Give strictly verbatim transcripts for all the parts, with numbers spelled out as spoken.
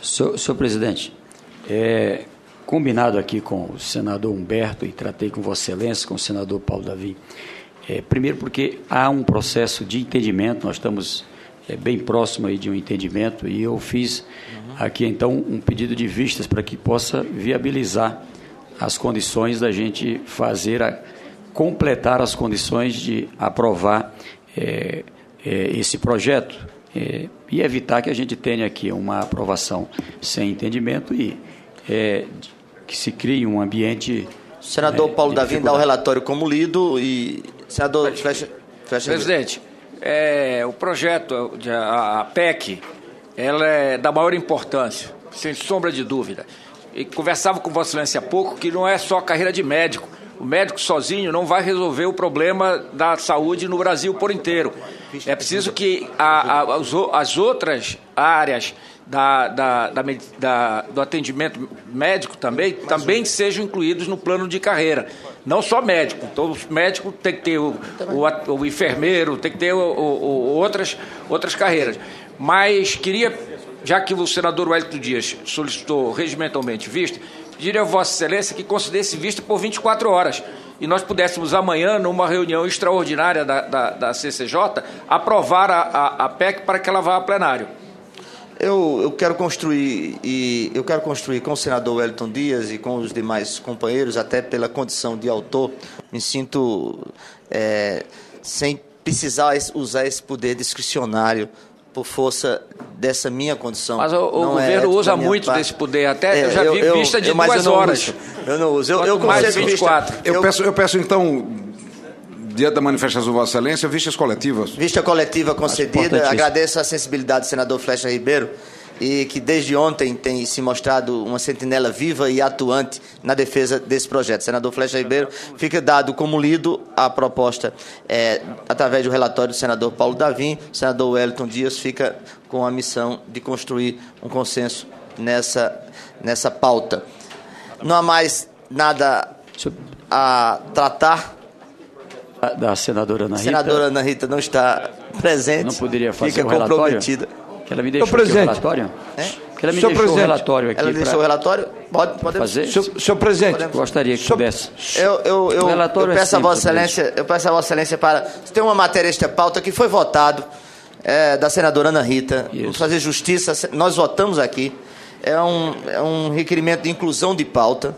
Senhor, senhor presidente, é, combinado aqui com o senador Humberto, e tratei com Vossa Excelência, com o senador Paulo Davi, é, primeiro porque há um processo de entendimento, nós estamos é, bem próximo aí de um entendimento, e eu fiz uhum. aqui, então, um pedido de vistas para que possa viabilizar as condições da gente fazer, a, completar as condições de aprovar é, é, esse projeto é, e evitar que a gente tenha aqui uma aprovação sem entendimento e é, que se crie um ambiente... Senador é, Paulo Davi dá o relatório como lido e... Senador Flecha... Flecha Presidente, é, o projeto, de, a, a P E C, ela é da maior importância, sem sombra de dúvida. E conversava com Vossa Excelência há pouco que não é só a carreira de médico. O médico sozinho não vai resolver o problema da saúde no Brasil por inteiro. É preciso que a, a, as outras áreas da, da, da, da, do atendimento médico também, também sejam incluídos no plano de carreira. Não só médico. Então, o médico tem que ter o, o, o enfermeiro, tem que ter o, o, o, outras, outras carreiras. Mas queria, já que o senador Wellington Dias solicitou regimentalmente vista, pedir a Vossa Excelência que concedesse vista por vinte e quatro horas e nós pudéssemos amanhã, numa reunião extraordinária da, da, da C C J, aprovar a, a, a P E C para que ela vá a plenário. Eu, eu quero construir e eu quero construir com o senador Wellington Dias e com os demais companheiros, até pela condição de autor, me sinto é, sem precisar usar esse poder discricionário por força dessa minha condição. Mas o, o governo é usa muito parte. desse poder, até é, eu já vi eu, vista de eu, duas eu horas. Uso, eu não uso. Eu, eu mais vinte e quatro. Eu, eu, peço, eu peço, então, diante da manifestação de Vossa Excelência, vistas coletivas. Vista coletiva concedida. Agradeço a sensibilidade do senador Flecha Ribeiro, e que desde ontem tem se mostrado uma sentinela viva e atuante na defesa desse projeto. Senador Flecha Ribeiro, fica dado como lido a proposta é, através do relatório do senador Paulo Davi. O senador Wellington Dias fica com a missão de construir um consenso nessa, nessa pauta. Não há mais nada a tratar. Da senadora Ana Rita. A senadora Ana Rita não está presente. Não poderia fazer fica o relatório? comprometida. Que ela me deixou aqui o relatório? É? Que ela me deixou o relatório aqui. Ela deixou o relatório? Pode, pode fazer? Senhor, senhor presidente, podemos. Gostaria que pudesse. Eu, eu, eu, eu, peço é simples, a Vossa Excelência, eu peço a Vossa Excelência para... Tem uma matéria esta pauta que foi votado é, da senadora Ana Rita. Isso. Vamos fazer justiça. Nós votamos aqui. É um, é um requerimento de inclusão de pauta.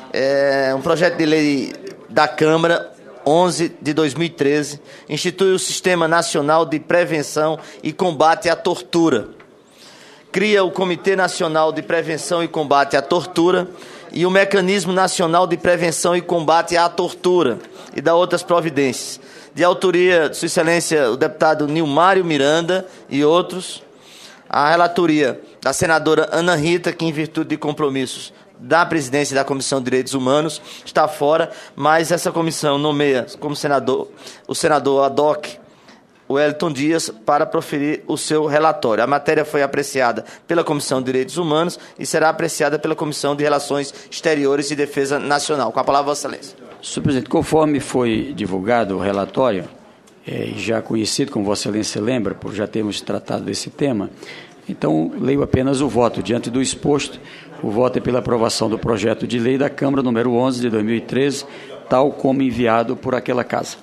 É um projeto de lei da Câmara onze de dois mil e treze, institui o Sistema Nacional de Prevenção e Combate à Tortura. Cria o Comitê Nacional de Prevenção e Combate à Tortura e o Mecanismo Nacional de Prevenção e Combate à Tortura e dá outras providências. De autoria de Sua Excelência, o deputado Nilmário Miranda e outros. A relatoria da senadora Ana Rita, que em virtude de compromissos da presidência da Comissão de Direitos Humanos, está fora, mas essa comissão nomeia como senador o senador ad hoc, Wellington Dias, para proferir o seu relatório. A matéria foi apreciada pela Comissão de Direitos Humanos e será apreciada pela Comissão de Relações Exteriores e Defesa Nacional. Com a palavra, Vossa Excelência. Senhor presidente, conforme foi divulgado o relatório, é, já conhecido, como Vossa Excelência lembra, por já termos tratado desse tema, então leio apenas o voto. Diante do exposto, o voto é pela aprovação do projeto de lei da Câmara número onze de dois mil e treze, tal como enviado por aquela casa.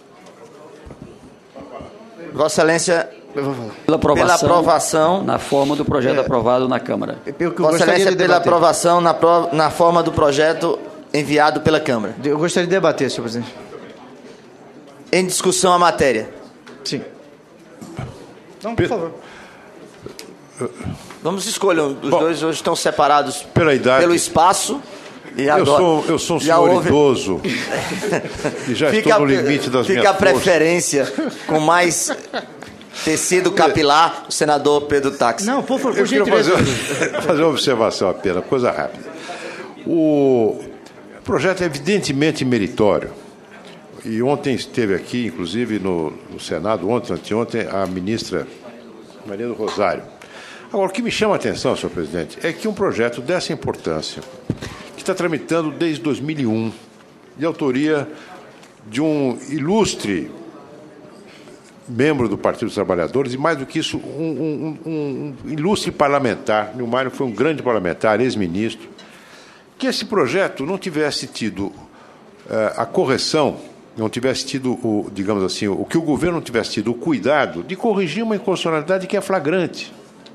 Vossa Excelência, pela aprovação, pela aprovação na forma do projeto é, aprovado na Câmara. Vossa Excelência, pela aprovação na, pro, na forma do projeto enviado pela Câmara. Eu gostaria de debater, senhor presidente. Em discussão a matéria. Sim. Não, por favor. Vamos escolher. Os Bom, dois hoje estão separados pela idade, pelo espaço. E eu, agora, sou, eu sou um senhor houve... idoso e já fica estou no limite das fica minhas a preferência forças. Com mais tecido capilar, o senador Pedro Táxi. Não, por favor, eu queria fazer, fazer uma observação apenas, coisa rápida. O projeto é evidentemente meritório. E ontem esteve aqui, inclusive no, no Senado, ontem, anteontem, a ministra Maria do Rosário. Agora, o que me chama a atenção, senhor presidente, é que um projeto dessa importância, que está tramitando desde dois mil e um, de autoria de um ilustre membro do Partido dos Trabalhadores e, mais do que isso, um, um, um, um ilustre parlamentar. Nilmário foi um grande parlamentar, ex-ministro. Que esse projeto não tivesse tido uh, a correção, não tivesse tido, o, digamos assim, o que o governo não tivesse tido o cuidado de corrigir uma inconstitucionalidade que é flagrante.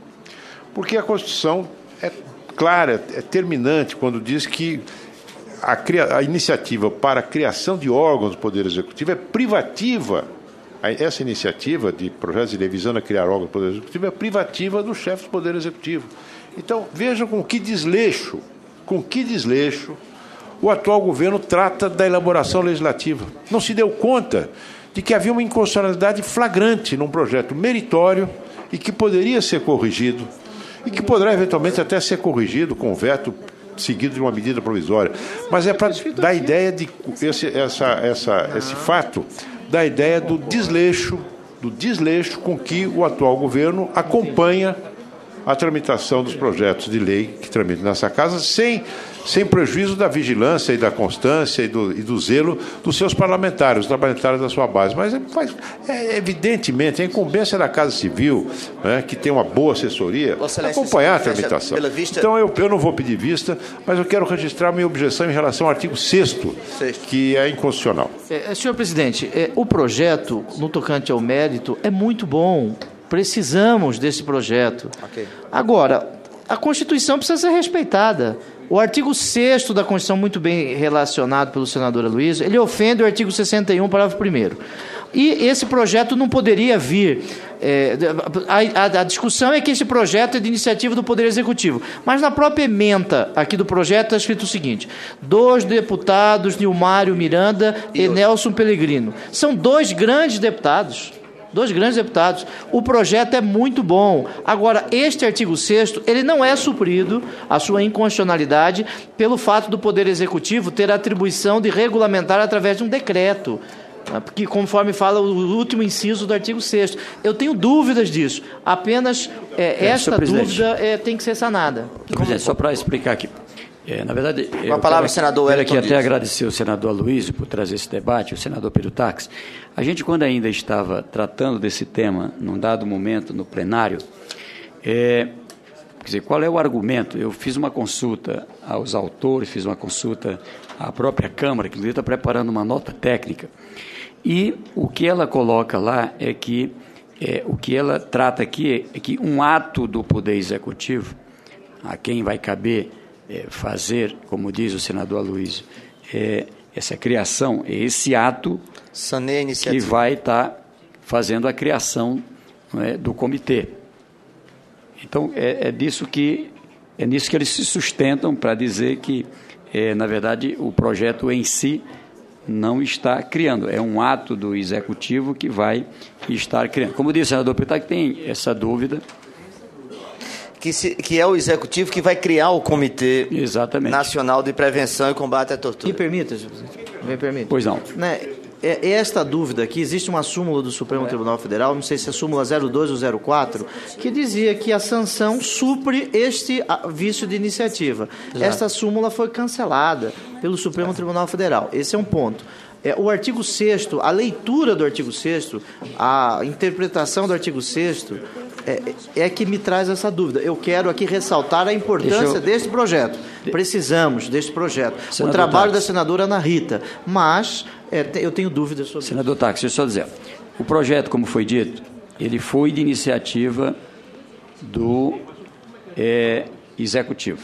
Porque a Constituição é clara, é terminante quando diz que a, cria, a iniciativa para a criação de órgãos do Poder Executivo é privativa. Essa iniciativa de projetos de lei visando a criar órgãos do Poder Executivo é privativa do chefe do Poder Executivo. Então, vejam com que desleixo, com que desleixo o atual governo trata da elaboração legislativa. Não se deu conta de que havia uma inconstitucionalidade flagrante num projeto meritório e que poderia ser corrigido, e que poderá eventualmente até ser corrigido com veto seguido de uma medida provisória. Mas é para dar a ideia de esse, essa, essa, esse fato, da ideia do desleixo, do desleixo com que o atual governo acompanha a tramitação dos projetos de lei que tramitam nessa casa, sem, sem prejuízo da vigilância e da constância e do, e do zelo dos seus parlamentares, os parlamentares da sua base. Mas, é, é, evidentemente, a incumbência da Casa Civil, né, que tem uma boa assessoria, acompanhar a tramitação. Então, eu, eu não vou pedir vista, mas eu quero registrar minha objeção em relação ao artigo sexto, que é inconstitucional. É, senhor presidente, é, o projeto, no tocante ao mérito, é muito bom. Precisamos desse projeto. Okay. Agora, a Constituição precisa ser respeitada. O artigo sexto da Constituição, muito bem relacionado pelo senador Aloysio, ele ofende o artigo sessenta e um, parágrafo primeiro. E esse projeto não poderia vir... É, a, a, a discussão é que esse projeto é de iniciativa do Poder Executivo. Mas na própria ementa aqui do projeto está escrito o seguinte: dois deputados, Nilmário Miranda e, e Nelson Pellegrino. São dois grandes deputados. Dois grandes deputados. O projeto é muito bom. Agora, este artigo sexto, ele não é suprido, a sua inconstitucionalidade, pelo fato do Poder Executivo ter a atribuição de regulamentar através de um decreto, porque, conforme fala o último inciso do artigo sexto. Eu tenho dúvidas disso. Apenas é, é, esta dúvida é, tem que ser sanada. Presidente, só para explicar aqui. É, na verdade, uma palavra, quero, senador quero aqui até agradecer ao senador Aloysio por trazer esse debate, o senador Pedro Tax. A gente, quando ainda estava tratando desse tema, num dado momento, no plenário, é, quer dizer, qual é o argumento? Eu fiz uma consulta aos autores, fiz uma consulta à própria Câmara, que está preparando uma nota técnica, e o que ela coloca lá é que, é, o que ela trata aqui é que um ato do Poder Executivo, a quem vai caber É, fazer, como diz o senador Aloysio, é, essa criação, é esse ato que vai estar tá fazendo a criação, não é, do comitê. Então, é, é, disso que, é nisso que eles se sustentam para dizer que, é, na verdade, o projeto em si não está criando. É um ato do Executivo que vai estar criando. Como disse o senador Pitac, tem essa dúvida. Que, se, que é o Executivo que vai criar o Comitê Exatamente. Nacional de Prevenção e Combate à Tortura. Me permita, me permita. Pois não. Né, é, esta dúvida aqui, existe uma súmula do Supremo Tribunal Federal, não sei se é a súmula zero dois ou zero quatro, que dizia que a sanção supre este vício de iniciativa. Exato. Esta súmula foi cancelada pelo Supremo Tribunal Federal. Esse é um ponto. É, o artigo sexto, a leitura do artigo sexto, a interpretação do artigo sexto, é, é que me traz essa dúvida. Eu quero aqui ressaltar a importância eu... deste projeto. Precisamos deste projeto. Senador o trabalho Tax. Da senadora Ana Rita, mas é, eu tenho dúvidas sobre Senador isso. Tax, deixa eu só dizer. O projeto, como foi dito, ele foi de iniciativa do é, Executivo.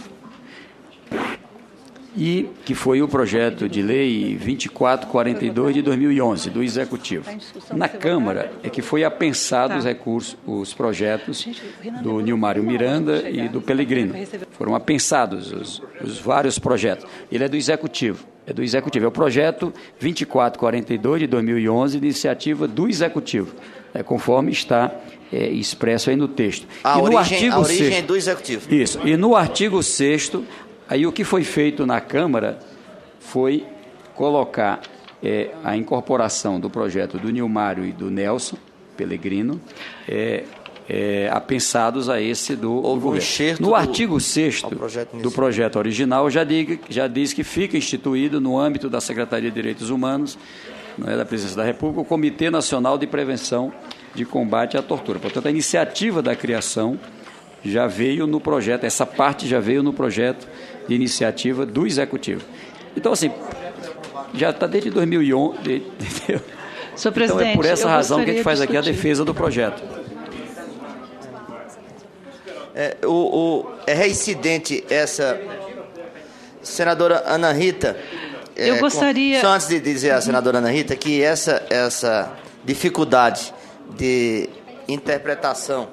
E que foi o projeto de lei vinte e quatro quarenta e dois de dois mil e onze, do Executivo. Na Câmara é que foi apensado os recursos, os projetos do Nilmário Miranda e do Pellegrino. Foram apensados os, os vários projetos. Ele é do Executivo. É do Executivo. É o projeto vinte e quatro quarenta e dois de dois mil e onze, de iniciativa do Executivo, é, conforme está é, expresso aí no texto. A e origem, no artigo a origem sexto, do Executivo. Isso. E no artigo sexto, aí o que foi feito na Câmara foi colocar é, a incorporação do projeto do Nilmário e do Nelson Pellegrino, é, é, apensados a esse do, do governo. No artigo sexto do projeto original já, diga, já diz que fica instituído no âmbito da Secretaria de Direitos Humanos não é, da Presidência da República, o Comitê Nacional de Prevenção de Combate à Tortura. Portanto, a iniciativa da criação já veio no projeto, essa parte já veio no projeto de iniciativa do Executivo. Então, assim, já está desde dois mil e onze. Entendeu? Senhor presidente, então, é por essa razão que a gente faz discutir. aqui a defesa do projeto. É, o, o, é reincidente essa... Senadora Ana Rita... Eu é, gostaria... Com, só antes de dizer à senadora Ana Rita que essa, essa dificuldade de interpretação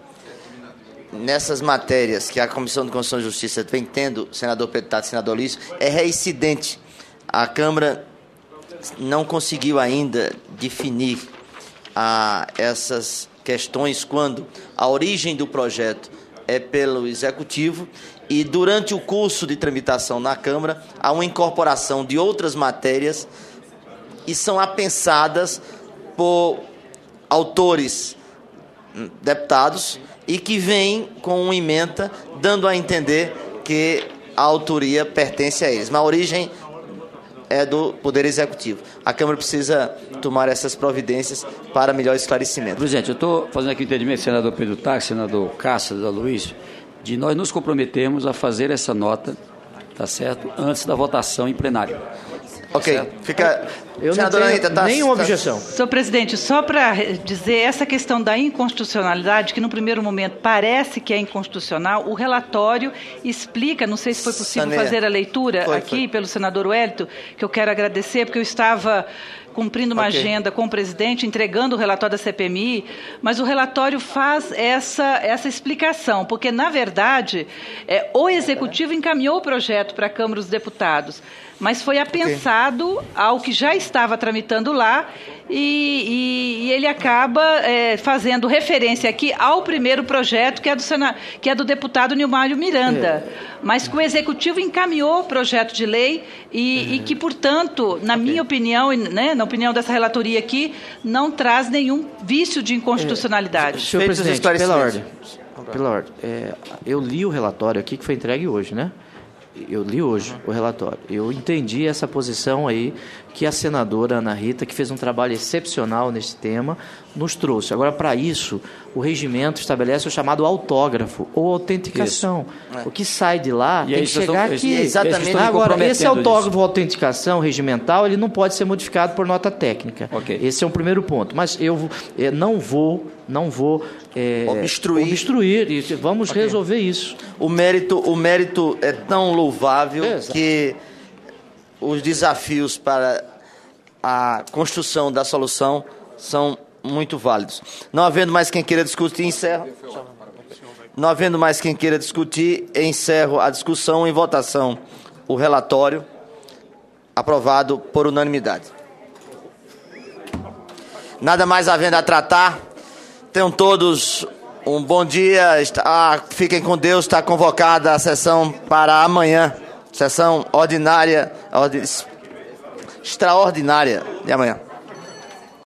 nessas matérias que a Comissão de Constituição e Justiça vem tendo, senador Pedro Tato e senador Lício, é reincidente. A Câmara não conseguiu ainda definir a, essas questões quando a origem do projeto é pelo Executivo e durante o curso de tramitação na Câmara há uma incorporação de outras matérias e são apensadas por autores deputados e que vêm com uma ementa dando a entender que a autoria pertence a eles. Mas a origem é do Poder Executivo. A Câmara precisa tomar essas providências para melhor esclarecimento. Presidente, eu estou fazendo aqui o entendimento, senador Pedro Tax, senador Cássio da Luiz, de nós nos comprometermos a fazer essa nota, tá certo, antes da votação em plenário. Ok, certo? fica... Eu Senadora não tenho Anitta, tá, nenhuma tá... objeção. Senhor presidente, só para dizer, essa questão da inconstitucionalidade, que no primeiro momento parece que é inconstitucional, o relatório explica, não sei se foi possível Saneia. fazer a leitura Foi, aqui foi. pelo senador Wellington, que eu quero agradecer, porque eu estava cumprindo uma Ok. agenda com o presidente, entregando o relatório da C P M I, mas o relatório faz essa, essa explicação, porque, na verdade, é, o Executivo encaminhou o projeto para a Câmara dos Deputados, mas foi apensado ao que já estava tramitando lá e, e, e ele acaba é, fazendo referência aqui ao primeiro projeto, que é do, Sena, que é do deputado Nilmário Miranda, é. mas que o Executivo encaminhou o projeto de lei e, é. e que, portanto, na okay. minha opinião, né, na opinião dessa relatoria aqui, não traz nenhum vício de inconstitucionalidade. É. Senhor presidente, pela ordem, pela ordem é, eu li o relatório aqui que foi entregue hoje, né? Eu li hoje uhum. o relatório. Eu entendi essa posição aí que a senadora Ana Rita, que fez um trabalho excepcional nesse tema, nos trouxe. Agora, para isso, o regimento estabelece o chamado autógrafo ou autenticação. É. O que sai de lá e tem que chegar estão, aqui. Exatamente. Agora, esse autógrafo ou autenticação regimental, ele não pode ser modificado por nota técnica. Okay. Esse é um primeiro ponto. Mas eu é, não vou, não vou é, obstruir. obstruir e vamos okay. resolver isso. O mérito, o mérito é tão louvável Exato. que os desafios para a construção da solução são muito válidos. Não havendo mais quem queira discutir, encerro. Não havendo mais quem queira discutir, encerro a discussão em votação. O relatório aprovado por unanimidade. Nada mais havendo a tratar. Tenham todos um bom dia. Ah, fiquem com Deus. Está convocada a sessão para amanhã. Sessão ordinária, ordi... extraordinária de amanhã.